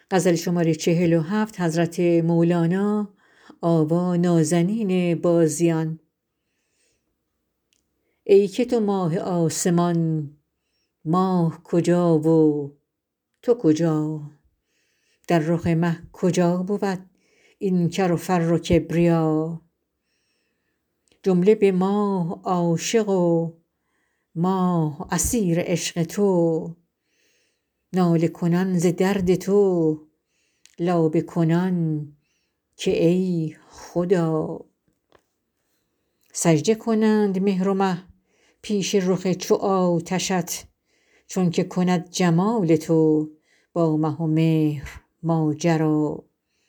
ای که تو ماه آسمان ماه کجا و تو کجا در رخ مه کجا بود این کر و فر و کبریا جمله به ماه عاشق و ماه اسیر عشق تو ناله کنان ز درد تو لابه کنان که ای خدا سجده کنند مهر و مه پیش رخ چو آتشت چونک کند جمال تو با مه و مهر ماجرا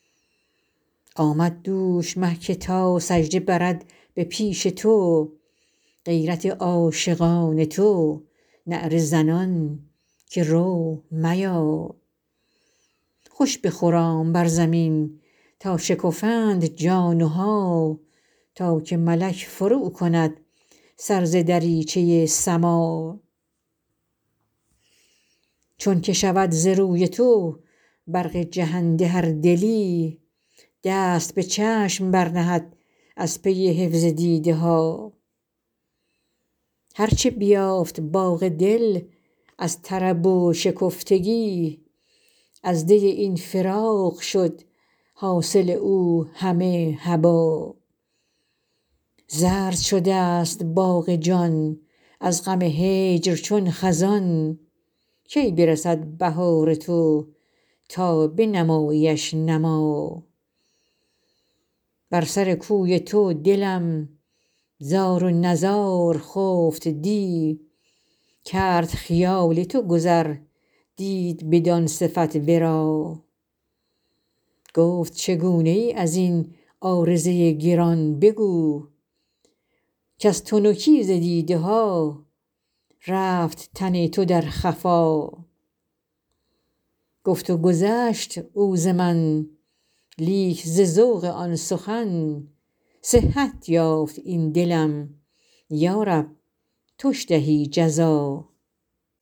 آمد دوش مه که تا سجده برد به پیش تو غیرت عاشقان تو نعره زنان که رو میا خوش بخرام بر زمین تا شکفند جان ها تا که ملک فروکند سر ز دریچه سما چونک شود ز روی تو برق جهنده هر دلی دست به چشم برنهد از پی حفظ دیده ها هر چه بیافت باغ دل از طرب و شکفتگی از دی این فراق شد حاصل او همه هبا زرد شده ست باغ جان از غم هجر چون خزان کی برسد بهار تو تا بنماییش نما بر سر کوی تو دلم زار و نزار خفت دی کرد خیال تو گذر دید بدان صفت ورا گفت چگونه ای از این عارضه گران بگو کز تنکی ز دیده ها رفت تن تو در خفا گفت و گذشت او ز من لیک ز ذوق آن سخن صحت یافت این دلم یا رب توش دهی جزا